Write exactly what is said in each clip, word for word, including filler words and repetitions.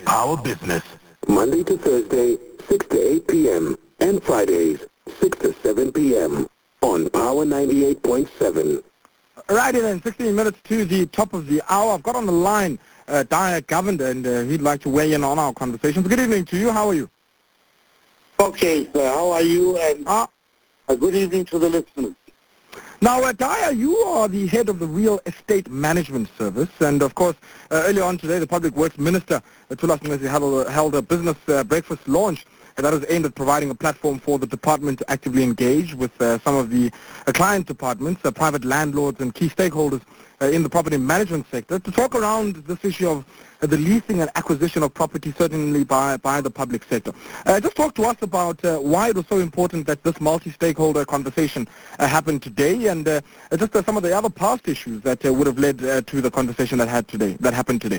Our Business. Monday to Thursday, six to eight p.m. and Fridays, six to seven p.m. on Power ninety-eight point seven. Righty then, sixteen minutes to the top of the hour. I've got on the line uh, Daya Govender, and uh, he'd like to weigh in on our conversation. Good evening to you. How are you? Okay, sir. How are you? And uh, a good evening to the listeners. Now, uh, Daya, you are the head of the Real Estate Management Service, and of course, uh, earlier on today, the Public Works Minister, uh, Thulas Nxesi, held, held a business uh, breakfast launch that is aimed at providing a platform for the department to actively engage with uh, some of the uh, client departments, uh, private landlords and key stakeholders uh, in the property management sector to talk around this issue of uh, the leasing and acquisition of property, certainly by, by the public sector. Uh, just talk to us about uh, why it was so important that this multi-stakeholder conversation uh, happened today, and uh, just uh, some of the other past issues that uh, would have led uh, to the conversation that had today, that happened today.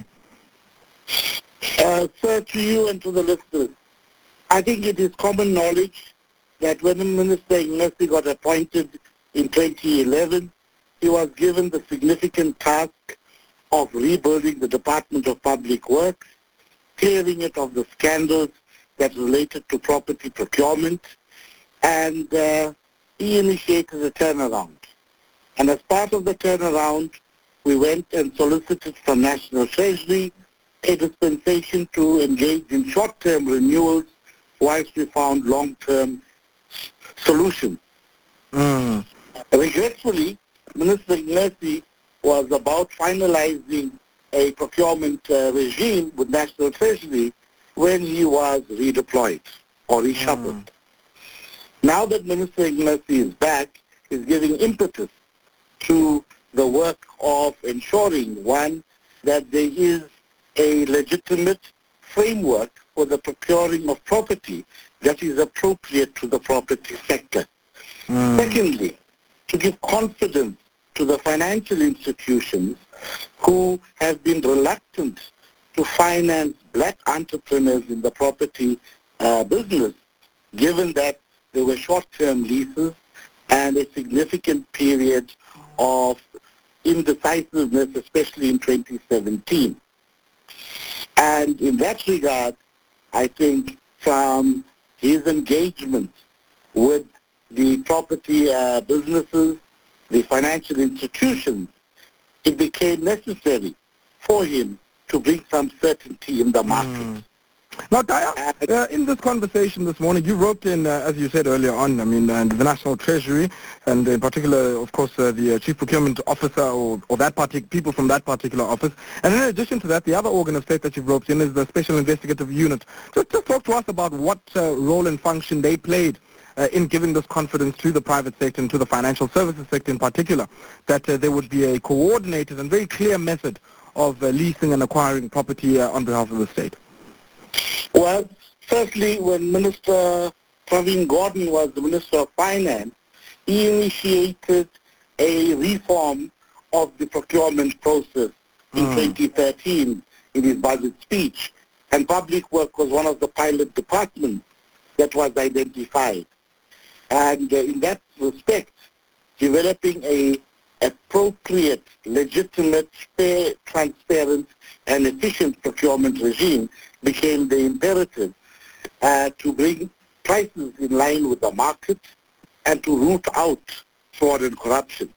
Uh, sir, to you and to the listeners, I think it is common knowledge that when Minister Nxesi got appointed in twenty eleven, he was given the significant task of rebuilding the Department of Public Works, clearing it of the scandals that related to property procurement, and uh, he initiated a turnaround. And as part of the turnaround, we went and solicited from National Treasury a dispensation to engage in short-term renewals whilst we found long-term solutions. Mm. Regretfully, Minister Nxesi was about finalizing a procurement uh, regime with National Treasury when he was redeployed or reshuffled. Mm. Now that Minister Nxesi is back, he's giving impetus to the work of ensuring, one, that there is a legitimate framework for the procuring of property that is appropriate to the property sector. Mm. Secondly, to give confidence to the financial institutions who have been reluctant to finance black entrepreneurs in the property uh, business, given that there were short-term leases and a significant period of indecisiveness, especially in twenty seventeen. And in that regard, I think from his engagement with the property uh, businesses, the financial institutions, it became necessary for him to bring some certainty in the market. Mm. Now, Daya, uh, in this conversation this morning, you roped in, uh, as you said earlier on, I mean, uh, the National Treasury, and in particular, of course, uh, the uh, Chief Procurement Officer, or, or that partic- people from that particular office. And in addition to that, the other organ of state that you've roped in is the Special Investigative Unit. Just, just talk to us about what uh, role and function they played uh, in giving this confidence to the private sector and to the financial services sector in particular, that uh, there would be a coordinated and very clear method of uh, leasing and acquiring property uh, on behalf of the state. Well, firstly, when Minister Pravin Gordhan was the Minister of Finance, he initiated a reform of the procurement process in mm. twenty thirteen in his budget speech, and Public Work was one of the pilot departments that was identified. And uh, in that respect, developing a appropriate, legitimate, fair, transparent, and efficient procurement regime became the imperative uh, to bring prices in line with the market and to root out fraud and corruption.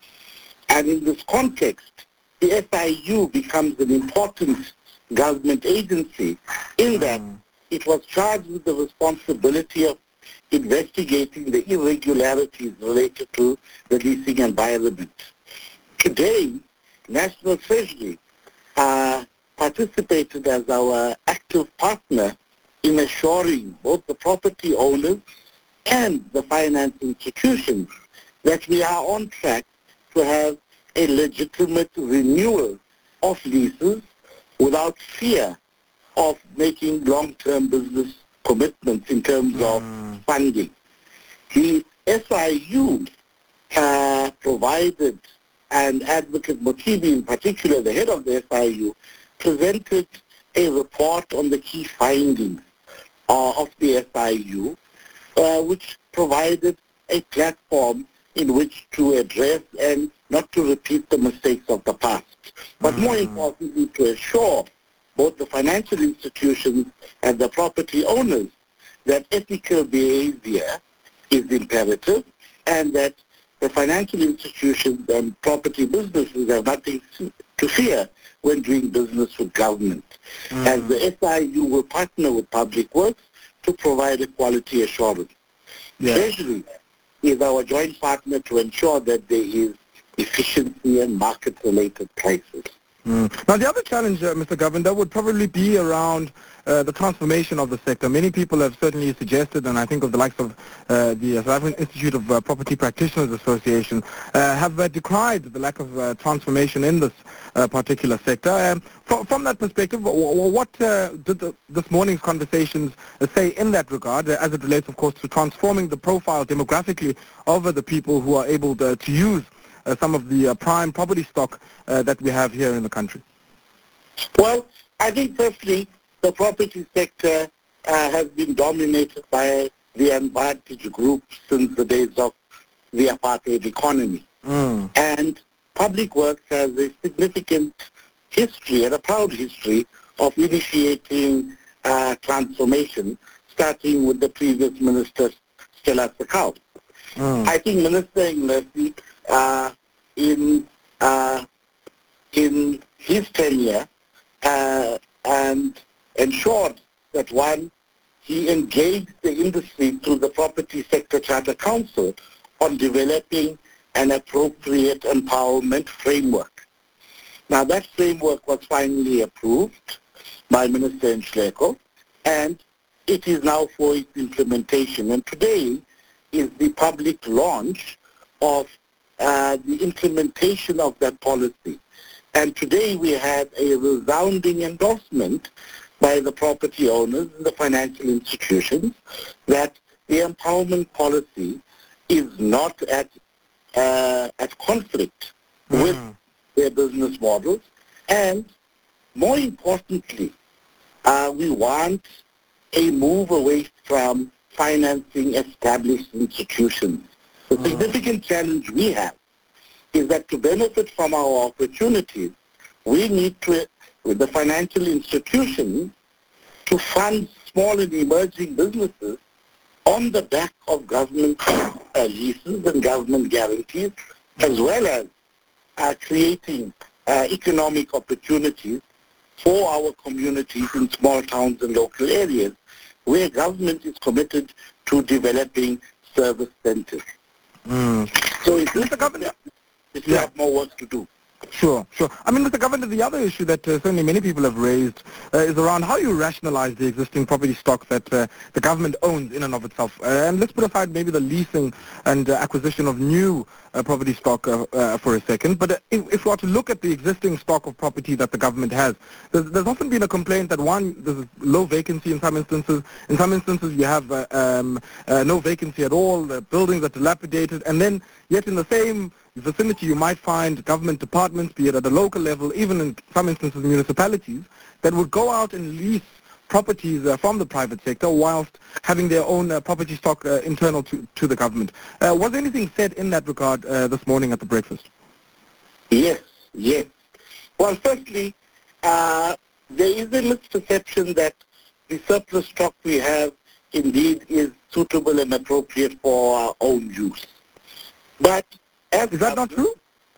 And in this context, the S I U becomes an important government agency in that it was charged with the responsibility of investigating the irregularities related to the leasing environment. Today, National Treasury uh, participated as our active partner in assuring both the property owners and the finance institutions that we are on track to have a legitimate renewal of leases without fear of making long-term business commitments in terms mm. of funding. The S I U uh, provided, and Advocate Motibi in particular, the head of the S I U, presented a report on the key findings uh, of the S I U, uh, which provided a platform in which to address and not to repeat the mistakes of the past, but mm. more importantly, to assure both the financial institutions and the property owners that ethical behavior is imperative and that the financial institutions and property businesses have nothing to fear when doing business with government. Mm. As the S I U will partner with Public Works to provide a quality assurance. Yes. Treasury is our joint partner to ensure that there is efficiency and market-related prices. Mm. Now, the other challenge, uh, Mister Governor, would probably be around uh, the transformation of the sector. Many people have certainly suggested, and I think of the likes of uh, the South African Institute of uh, Property Practitioners Association, uh, have uh, decried the lack of uh, transformation in this uh, particular sector. Um, from, from that perspective, what uh, did the, this morning's conversations uh, say in that regard, uh, as it relates, of course, to transforming the profile demographically of uh, the people who are able to, to use Uh, some of the uh, prime property stock uh, that we have here in the country? Well, I think firstly, the property sector uh, has been dominated by the advantage group since the days of the apartheid economy. Mm. And Public Works has a significant history and a proud history of initiating uh, transformation, starting with the previous minister, Stella Sakau. Mm. I think Minister Ngesi, Uh, in uh, in his tenure uh, and ensured that one, he engaged the industry through the Property Sector Charter Council on developing an appropriate empowerment framework. Now that framework was finally approved by Minister Nhleko, and it is now for its implementation. And today is the public launch of Uh, the implementation of that policy. And today we had a resounding endorsement by the property owners and the financial institutions that the empowerment policy is not at uh, at conflict mm. with their business models. And more importantly, uh, we want a move away from financing established institutions. The significant challenge we have is that to benefit from our opportunities, we need to, with the financial institutions, to fund small and emerging businesses on the back of government uh, leases and government guarantees, as well as uh, creating uh, economic opportunities for our communities in small towns and local areas where government is committed to developing service centers. Mm. So it's Mister Governor, we still yeah. have more work to do. Sure, sure. I mean, Mister Governor, the other issue that uh, certainly many people have raised uh, is around how you rationalize the existing property stock that uh, the government owns in and of itself. Uh, and let's put aside maybe the leasing and uh, acquisition of new uh, property stock uh, uh, for a second. But uh, if, if we are to look at the existing stock of property that the government has, there's, there's often been a complaint that, one, there's low vacancy in some instances. In some instances, you have uh, um, uh, no vacancy at all. The buildings are dilapidated. And then, yet in the same vicinity, you might find government departments, be it at a local level, even in some instances municipalities, that would go out and lease properties uh, from the private sector whilst having their own uh, property stock uh, internal to, to the government. Uh, was anything said in that regard uh, this morning at the breakfast? Yes, yes. Well, firstly, uh, there is a misperception that the surplus stock we have indeed is suitable and appropriate for our own use. But As Is that not true?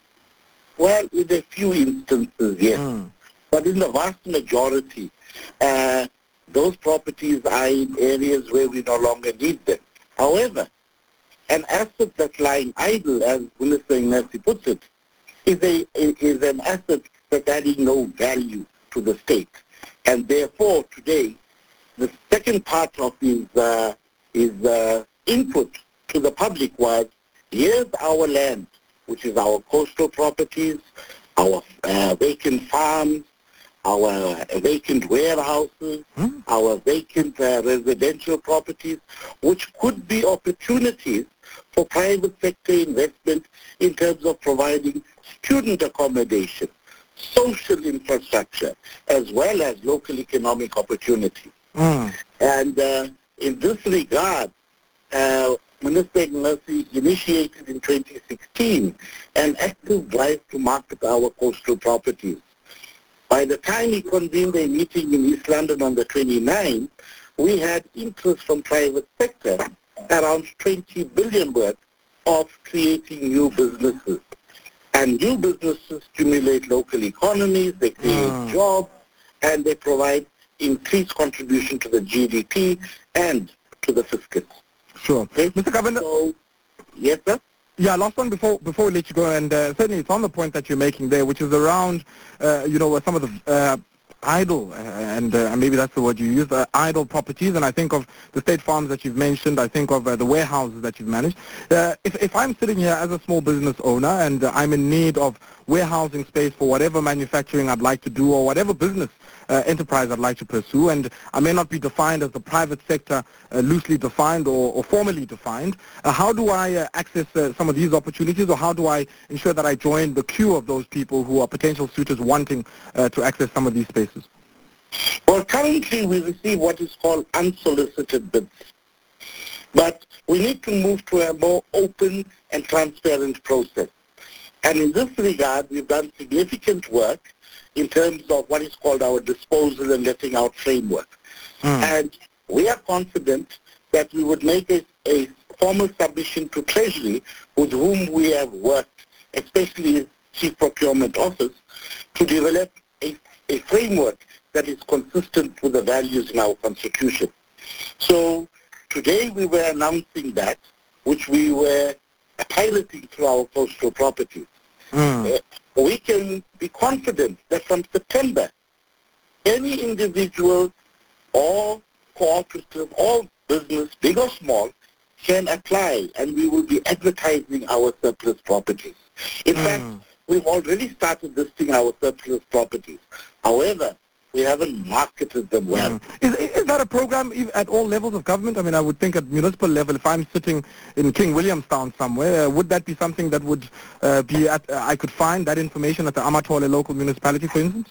Well, in a few instances, yes. Mm. But in the vast majority, uh, those properties are in areas where we no longer need them. However, an asset that's lying idle, as Minister Ngesi puts it, is, a, is an asset that's adding no value to the state. And therefore, today, the second part of his, uh, his uh, input to the public was, here's our land, which is our coastal properties, our uh, vacant farms, our uh, vacant warehouses, hmm? our vacant uh, residential properties, which could be opportunities for private sector investment in terms of providing student accommodation, social infrastructure, as well as local economic opportunities. Hmm. And uh, in this regard, uh, Minister Ngesi initiated in twenty sixteen an active drive to market our coastal properties. By the time he convened a meeting in East London on the twenty-ninth, we had interest from private sector around twenty billion worth of creating new businesses. And new businesses stimulate local economies, they create mm. jobs, and they provide increased contribution to the G D P and to the fiscus. Sure. Okay? Mister Governor? So, yes, sir? Yeah, last one before before we let you go, and uh, certainly it's on the point that you're making there, which is around, uh, you know, some of the uh, idle, uh, and uh, maybe that's the word you use, uh, idle properties, and I think of the state farms that you've mentioned, I think of uh, the warehouses that you've managed. Uh, if, if I'm sitting here as a small business owner and uh, I'm in need of warehousing space for whatever manufacturing I'd like to do or whatever business uh, enterprise I'd like to pursue, and I may not be defined as the private sector, uh, loosely defined or, or formally defined, uh, how do I uh, access uh, some of these opportunities, or how do I ensure that I join the queue of those people who are potential suitors wanting uh, to access some of these spaces? Well, currently we receive what is called unsolicited bids. But we need to move to a more open and transparent process. And in this regard, we've done significant work in terms of what is called our disposal and letting out framework. Mm. And we are confident that we would make a, a formal submission to Treasury, with whom we have worked, especially Chief Procurement Office, to develop a, a framework that is consistent with the values in our Constitution. So today we were announcing that, which we were piloting through our coastal properties. Mm. Uh, we can be confident that from September, any individual or cooperative or business, big or small, can apply, and we will be advertising our surplus properties. In mm. fact, we've already started listing our surplus properties. However, we haven't marketed them well. Mm. Is, is that a program at all levels of government? I mean, I would think at municipal level, if I'm sitting in King Williamstown somewhere, uh, would that be something that would uh, be at, uh, I could find that information at the Amatole local municipality, for instance?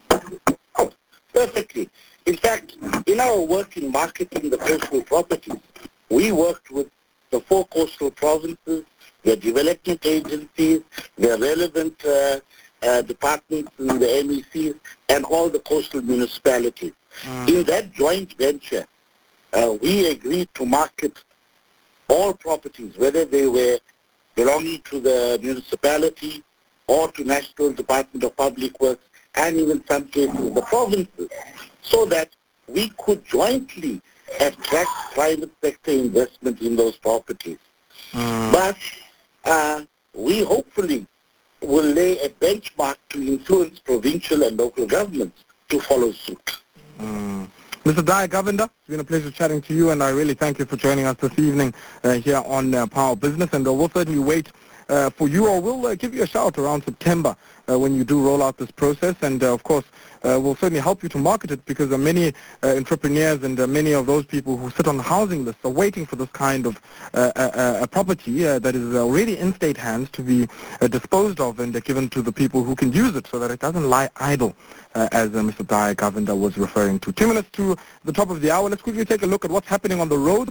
Oh, perfectly. In fact, in our work in marketing the coastal properties, we worked with the four coastal provinces, their development agencies, their relevant uh, uh, departments in the M E Cs, and all the coastal municipalities. Mm. In that joint venture, uh, we agreed to market all properties, whether they were belonging to the municipality or to National Department of Public Works, and even some cases the provinces, so that we could jointly attract private sector investment in those properties. Mm. But uh, we hopefully will lay a benchmark to influence provincial and local governments to follow suit. Mm. Mister Daya Govender, it's been a pleasure chatting to you, and I really thank you for joining us this evening uh, here on uh, Power Business, and uh, we'll certainly wait uh, for you, or we'll uh, give you a shout around September uh, when you do roll out this process, and uh, of course uh, we'll certainly help you to market it, because uh, many uh, entrepreneurs and uh, many of those people who sit on the housing list are waiting for this kind of uh, uh, a property uh, that is already in state hands to be uh, disposed of and uh, given to the people who can use it, so that it doesn't lie idle, uh, as uh, Mister Daya Govender was referring to. Two minutes to the top of the hour. Let's quickly take a look at what's happening on the road.